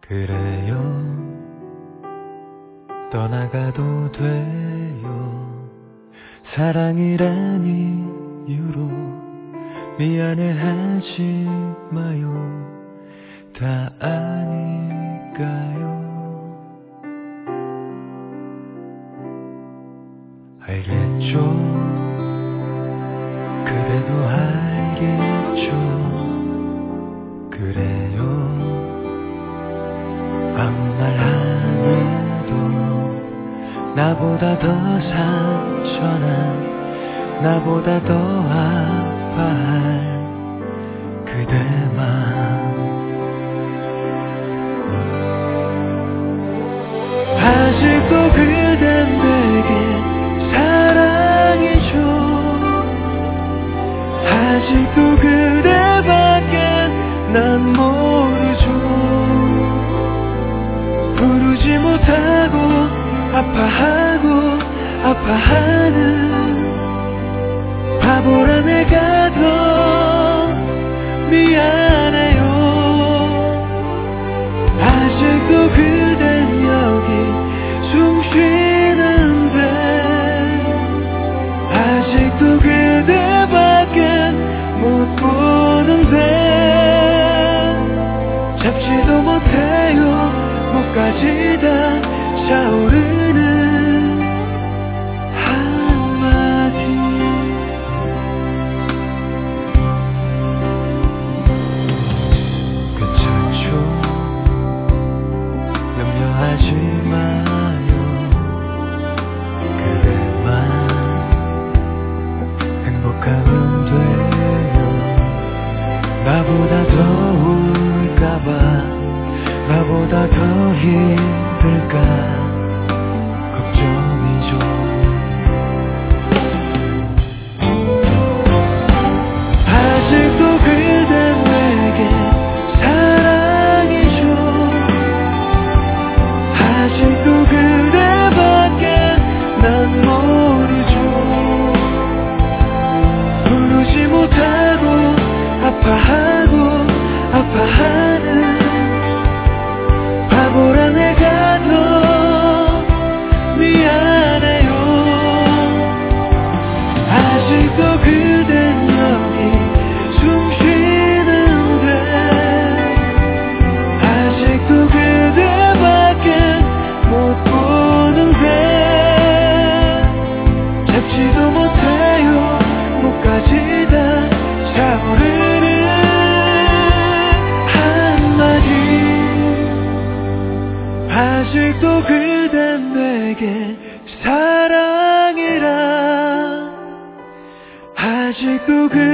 그래요 떠나가도 돼요 사랑이란 이유로 미안해하지 마요 다 아니까요 알겠죠 그대도 알겠죠 그래요 아무 말 안 해도 나보다 더 상처난 나보다 더 아파할 그대만 아직도 그댄 내게 사랑이죠 아직도 그대밖에 난 모르죠 부르지 못하고 아파하고 아파하는 바보라 내가 더 미안해요 아직도 그댄 여기 숨 쉬는데 아직도 그대밖에 못 보는데 잡지도 못해요 목까지 다 차오르는 한마디 괜찮죠 염려하지 마요 그대만 행복하면 돼요 나보다 더 울까봐 나보다 더 힘들까 걱정이죠 아직도 그댄 내게 사랑이죠 아직도 그대밖에 난 모르죠 부르지 못하고 아파하고 아파하는 바보라 내가 더 미안해요 아직도 그댄 여기 숨 쉬는데 아직도 그대밖에 못 보는데 잡지도 못해요 목까지 다 차오르는 한마디 아직도 그댄 내게 사랑이라 아직도